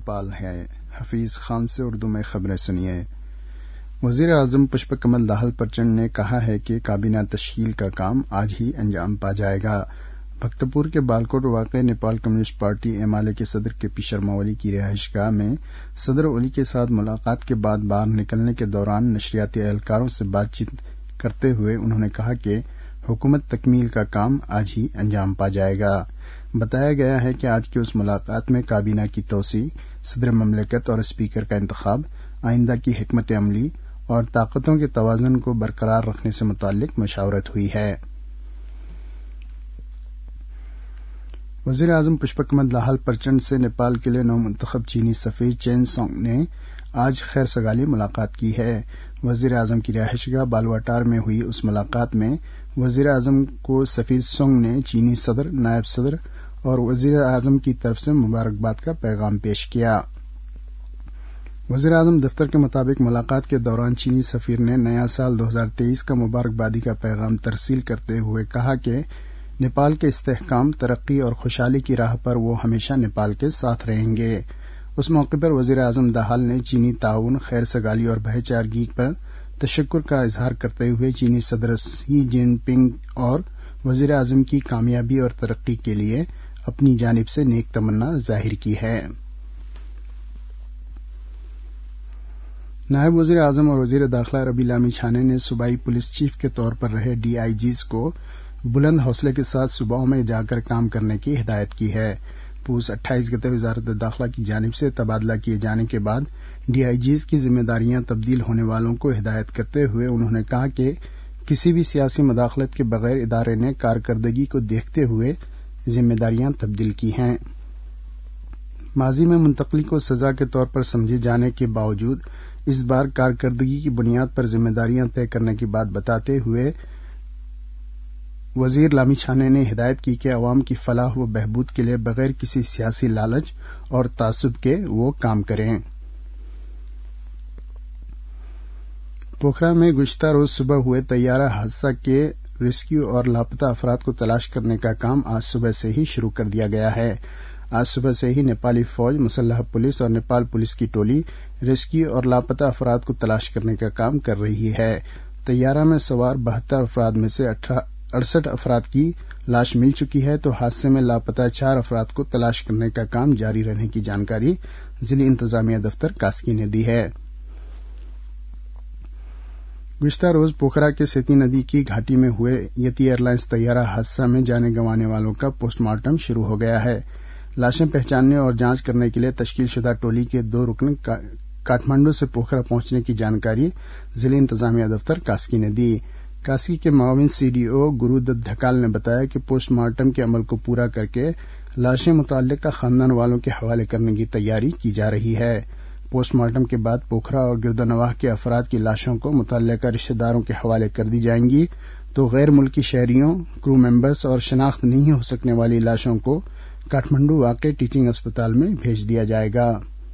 نیپال ہے۔ حفیظ خان سے اردو میں خبریں سنیے۔ وزیر اعظم پشپ کمل دہل پرچنڈ نے کہا ہے کہ کابینہ تشکیل کا کام آج ہی انجام پا جائے گا۔ بھکتپور کے بالکوٹ واقع نیپال کمیونسٹ پارٹی ایمالے کے صدر کے پی شرما اولی کی رہائش گاہ میں صدر اولی کے ساتھ ملاقات کے بعد باہر نکلنے کے دوران نشریاتی اہلکاروں سے بات چیت کرتے ہوئے انہوں نے کہا کہ حکومت تکمیل کا کام آج ہی انجام پا جائے گا۔ بتایا گیا ہے کہ آج کی اس ملاقات میں کابینہ کی توسیع، صدر مملکت اور اسپیکر کا انتخاب، آئندہ کی حکمت عملی اور طاقتوں کے توازن کو برقرار رکھنے سے متعلق مشاورت ہوئی ہے۔ وزیر اعظم پشپ کمل دہل پرچنڈ سے نیپال کے لیے نومنتخب چینی سفیر چین سونگ نے آج خیر سگالی ملاقات کی ہے۔ وزیر اعظم کی رہائش گاہ بالواٹار میں ہوئی اس ملاقات میں وزیر اعظم کو سفیر سونگ نے چینی صدر، نائب صدر اور وزیر اعظم کی طرف سے مبارکباد کا پیغام پیش کیا۔ وزیر اعظم دفتر کے مطابق ملاقات کے دوران چینی سفیر نے نیا سال 2023 کا مبارکبادی کا پیغام ترسیل کرتے ہوئے کہا کہ نیپال کے استحکام، ترقی اور خوشحالی کی راہ پر وہ ہمیشہ نیپال کے ساتھ رہیں گے۔ اس موقع پر وزیر اعظم دہل نے چینی تعاون، خیر سگالی اور بھائی چارگی پر تشکر کا اظہار کرتے ہوئے چینی صدر شی جن پنگ اور وزیر اعظم کی کامیابی اور ترقی کے لیے اپنی جانب سے نیک تمنا ظاہر کی ہے۔ نائب وزیر اعظم اور وزیر داخلہ ربی لامی چھانے نے صوبائی پولیس چیف کے طور پر رہے ڈی آئی جیز کو بلند حوصلے کے ساتھ صوباؤں میں جا کر کام کرنے کی ہدایت کی ہے۔ پوس 28 گتے وزارت داخلہ کی جانب سے تبادلہ کیے جانے کے بعد ڈی آئی جیز کی ذمہ داریاں تبدیل ہونے والوں کو ہدایت کرتے ہوئے انہوں نے کہا کہ کسی بھی سیاسی مداخلت کے بغیر ادارے نے کارکردگی کو دیکھتے ہوئے ذمہ داریاں تبدیل کی ہیں۔ ماضی میں منتقلی کو سزا کے طور پر سمجھے جانے کے باوجود اس بار کارکردگی کی بنیاد پر ذمہ داریاں طے کرنے کی بات بتاتے ہوئے وزیر لامی چھانے نے ہدایت کی کہ عوام کی فلاح و بہبود کے لیے بغیر کسی سیاسی لالچ اور تعصب کے وہ کام کریں۔ پوکھرا میں گزشتہ روز صبح ہوئے طیارہ حادثہ کے ریسکیو اور لاپتہ افراد کو تلاش کرنے کا کام آج صبح سے ہی شروع کر دیا گیا ہے۔ آج صبح سے ہی نیپالی فوج، مسلح پولیس اور نیپال پولیس کی ٹولی ریسکیو اور لاپتہ افراد کو تلاش کرنے کا کام کر رہی ہے۔ طیارہ میں سوار 72 افراد میں سے 68 افراد کی لاش مل چکی ہے تو حادثے میں لاپتہ 4 افراد کو تلاش کرنے کا کام جاری رہنے کی جانکاری ضلعی انتظامیہ دفتر کاسکی نے دی ہے۔ گزشتہ روز پوکھرا کے سیتی ندی کی گھاٹی میں ہوئے یتی ایئر لائنز طیارہ حادثہ میں جانے گنوانے والوں کا پوسٹ مارٹم شروع ہو گیا ہے۔ لاشیں پہچاننے اور جانچ کرنے کے لیے تشکیل شدہ ٹولی کے 2 رکن کاٹمانڈو سے پوکھرا پہنچنے کی جانکاری ضلعی انتظامیہ دفتر کاسکی نے دی۔ کاسکی کے معاون سی ڈی او گرو دت ڈھکال نے بتایا کہ پوسٹ مارٹم کے عمل کو پورا کر کے لاشیں متعلقہ خاندان والوں کے حوالے کرنے کی تیاری کی جا رہی ہے۔ پوسٹ مارٹم کے بعد پوکھرا اور گرد و نواح کے افراد کی لاشوں کو متعلقہ رشتہ داروں کے حوالے کر دی جائیں گی تو غیر ملکی شہریوں، کرو ممبرز اور شناخت نہیں ہو سکنے والی لاشوں کو کاٹمانڈو واقع ٹیچنگ اسپتال میں بھیج دیا جائے گا۔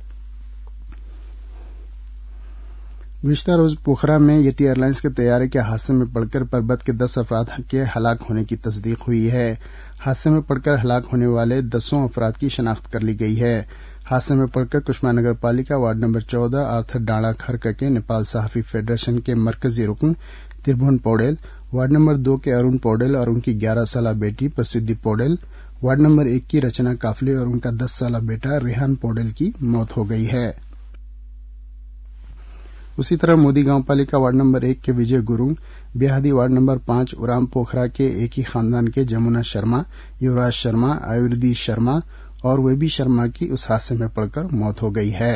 گزشتہ روز پوکھرا میں یتی ایئر لائنز کے طیارے کے حادثے میں پڑ کر پربت کے 10 افراد کے ہلاک ہونے کی تصدیق ہوئی ہے۔ حادثے میں پڑ کر ہلاک ہونے والے 10 افراد کی شناخت کر لی گئی ہے۔ حادثے میں پڑ کر کشما نگر پالیکا ward number 14 Arthar Dandakharka کے نیپال صحافی فیڈریشن کے مرکزی رکن تربھن پوڈیل، وارڈ نمبر 2 کے ارون پوڈیل اور ان کی 11 سالہ بیٹی پرسدھی پوڈیل، وارڈ نمبر 1 کی رچنا کافلے اور ان کا 10 سالہ بیٹا ریحان پوڈیل کی موت ہو گئی ہے۔ اسی طرح مودی گاؤں پالیکا وارڈ نمبر 1 کے وجے گرونگ، بیہادی وارڈ نمبر 5 ارام پوکھرا کے ایک ہی خاندان کے جمنا شرما، یوراج شرما، آیوردی شرما اور ویبی شرما کی اس حادثے میں پڑ کر موت ہو گئی ہے۔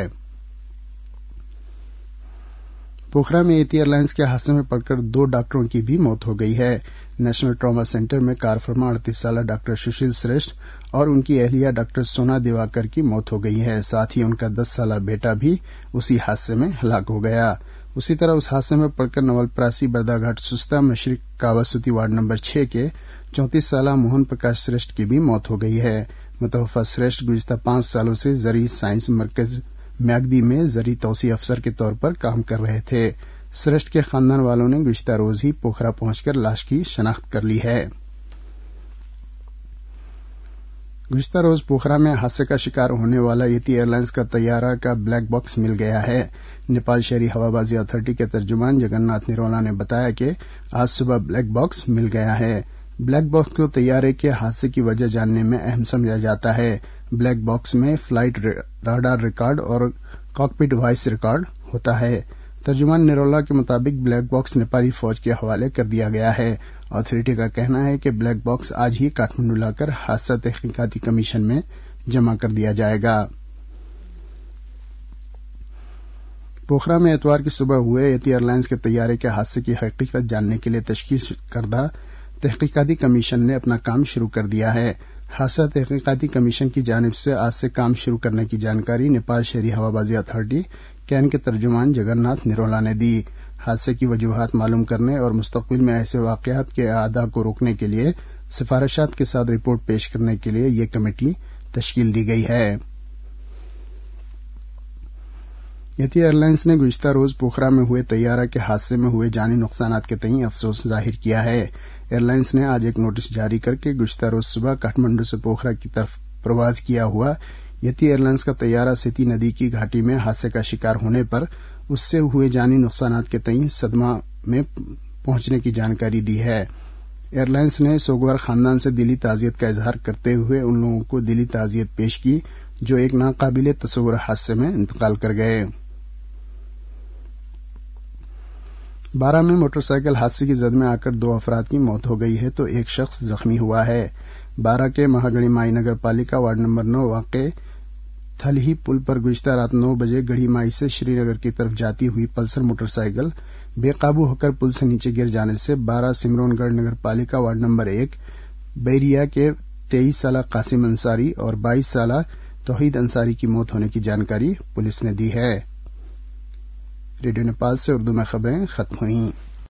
پوکھرا میں یتی ایئر لائنز کے حادثے میں پڑ کر 2 ڈاکٹروں کی بھی موت ہو گئی ہے۔ نیشنل ٹراما سینٹر میں کار فرما 38 سالہ ڈاکٹر سشیل سریشٹھ اور ان کی اہلیہ ڈاکٹر سونا دیواکر کی موت ہو گئی ہے۔ ساتھ ہی ان کا 10 سالہ بیٹا بھی اسی حادثے میں ہلاک ہو گیا۔ اسی طرح اس حادثے میں پڑ کر نول پراسی بردہ گھاٹ سستا مشرق کاواسوتی وارڈ نمبر 6 کے 34 سالہ موہن پرکاش سریشٹھ کی بھی موت ہو گئی ہے۔ متوفہ سریشٹھ گزشتہ 5 سالوں سے زرعی سائنس مرکز میاگدی میں زرعی توسیع افسر کے طور پر کام کر رہے تھے۔ سریشٹھ کے خاندان والوں نے گزشتہ روز ہی پوکھرا پہنچ کر لاش کی شناخت کر لی ہے۔ گزشتہ روز پوکھرا میں حادثے کا شکار ہونے والا یتی ایئر لائنز کا طیارہ کا بلیک باکس مل گیا ہے۔ نیپال شہری ہوابازی اتھارٹی کے ترجمان جگن ناتھ نرولا نے بتایا کہ آج صبح بلیک باکس مل گیا ہے۔ بلیک باکس کو طیارے کے حادثے کی وجہ جاننے میں اہم سمجھا جاتا ہے۔ بلیک باکس میں فلائٹ راڈار ریکارڈ اور کاکپٹ وائس ریکارڈ ہوتا ہے۔ ترجمان نرولا کے مطابق بلیک باکس نیپالی فوج کے حوالے کر دیا گیا ہے۔ اتھارٹی کا کہنا ہے کہ بلیک باکس آج ہی کاٹمنڈو لا کر حادثہ تحقیقاتی کمیشن میں جمع کر دیا جائے گا۔ پوکھرا میں اتوار کی صبح ہوئے یتی ایئر لائنز کے طیارے کے حادثے کی حقیقت جاننے کے لیے تشکیل کردہ تحقیقاتی کمیشن نے اپنا کام شروع کر دیا ہے۔ حادثہ تحقیقاتی کمیشن کی جانب سے آج سے کام شروع کرنے کی جانکاری نیپال شہری ہوابازی اتھارٹی کین کے ترجمان جگن ناتھ نرولا نے دی۔ حادثے کی وجوہات معلوم کرنے اور مستقبل میں ایسے واقعات کے اعادہ کو روکنے کے لیے سفارشات کے ساتھ رپورٹ پیش کرنے کے لیے یہ کمیٹی تشکیل دی گئی ہے۔ یتی ایئر لائنز نے گزشتہ روز پوکھرا میں ہوئے طیارہ کے حادثے میں ہوئے جانی نقصانات کے تئیں افسوس ظاہر کیا ہے۔ ایئر لائنز نے آج ایک نوٹس جاری کر کے گزشتہ روز صبح کاٹمنڈو سے پوکھرا کی طرف پرواز کیا ہوا یتی ایئر لائنز کا طیارہ سیتی ندی کی گھاٹی میں حادثے کا شکار ہونے پر اس سے ہوئے جانی نقصانات کے تئیں صدمہ میں پہنچنے کی جانکاری دی ہے۔ ایئر لائنز نے سوگوار خاندان سے دلی تعزیت کا اظہار کرتے ہوئے ان لوگوں کو دلی تعزیت پیش کی جو ایک ناقابل تصور حادثے میں انتقال کر گئے۔ بارہ میں موٹر سائیکل حادثے کی زد میں آ کر 2 افراد کی موت ہو گئی ہے تو ایک شخص زخمی ہوا ہے۔ بارہ کے مہاگڑی مائی نگر پالیکا وارڈ نمبر 9 واقع تھلہی پل پر گزشتہ رات 9 بجے گڑھی مائی سے شری نگر کی طرف جاتی ہوئی پلسر موٹر سائیکل بے قابو ہو کر پل سے نیچے گر جانے سے 12 سمرون گڑھ نگر پالیکا وارڈ نمبر 1 بیریا کے 23 سالہ قاسم انصاری اور 22 سالہ توحید انصاری کی موت ہونے کی جانکاری پولیس نے دی ہے۔ ریڈیو نیپال سے اردو میں خبریں ختم ہوئیں۔